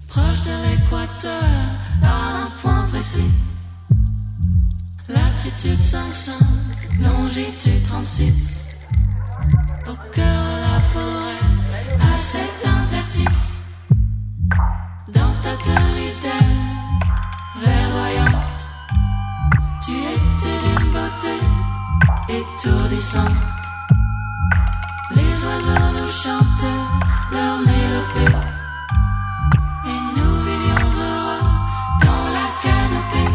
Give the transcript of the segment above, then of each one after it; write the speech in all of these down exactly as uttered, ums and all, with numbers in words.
proche de l'équateur, à un point précis. Latitude cinq cents, longitude trente-six. Au cœur de la forêt, à cet interstice. Dans ta tenue d'air verdoyante, tu étais d'une beauté étourdissante. Les oiseaux nous chantaient leur mélopée, et nous vivions heureux dans la canopée.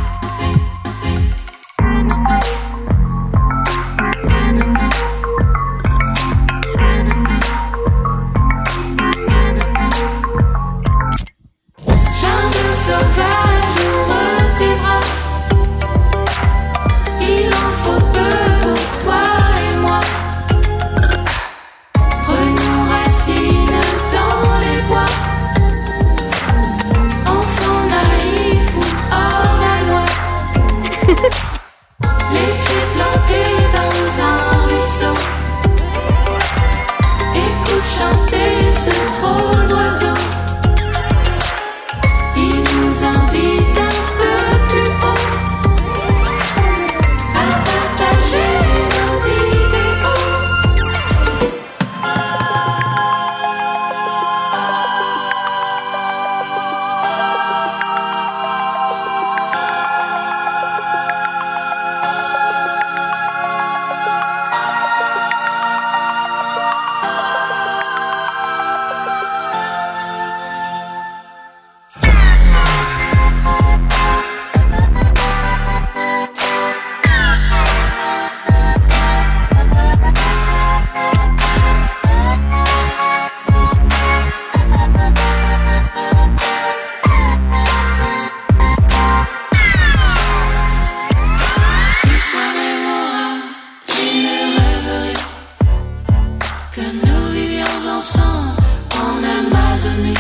Jungle sauvage, ouvre tes bras. Il en faut peu pour toi et moi. Prenons racine dans les bois. Enfants naïfs ou hors la loi. Les pieds plantés dans un ruisseau. Écoute chanter ce drôle d'oiseau. Il nous invite un peu plus haut à partager nos idéaux. Histoire mémorable d'une rêverie, que nous vivions ensemble en Amazonie.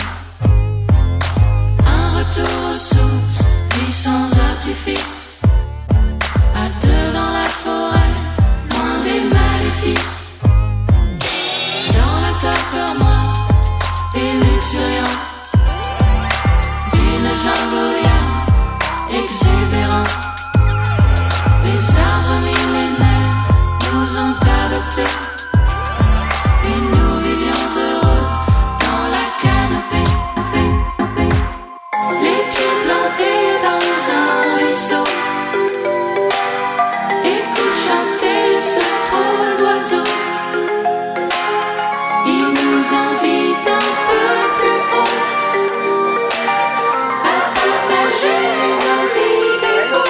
Un retour aux sources, vie sans artifice. À deux dans la forêt, loin des maléfices. Dans la torpeur moite et luxuriante d'une jamboliane exubérante. Les arbres millénaires nous ont adoptés, et nous vivions heureux dans la canopée. Les pieds plantés dans un ruisseau. Écoute chanter ce drôle d'oiseau. Il nous invite un peu plus haut à partager nos idéaux.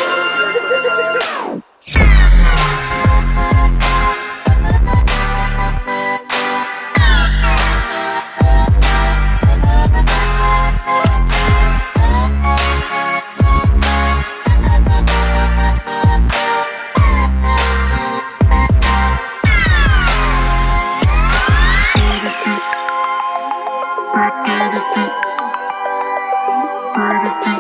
Bye.